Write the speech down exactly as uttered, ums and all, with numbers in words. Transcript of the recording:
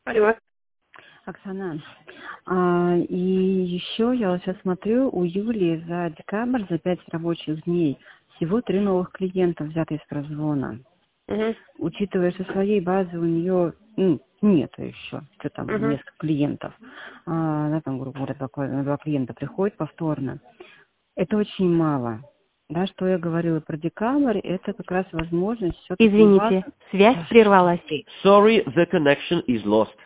Алло. Оксана, а, и еще я вот сейчас смотрю, у Юлии за декабрь, за пять рабочих дней, всего три новых клиента взяты из прозвона. Угу. Учитывая, что своей базы у нее ну, нету еще, что там, Угу. несколько клиентов. А, она там, грубо говоря, два, на два клиента приходит повторно. Это очень мало. Да, что я говорила про декабрь, это как раз возможность все-таки... Извините, связь прервалась. Sorry, the connection is lost.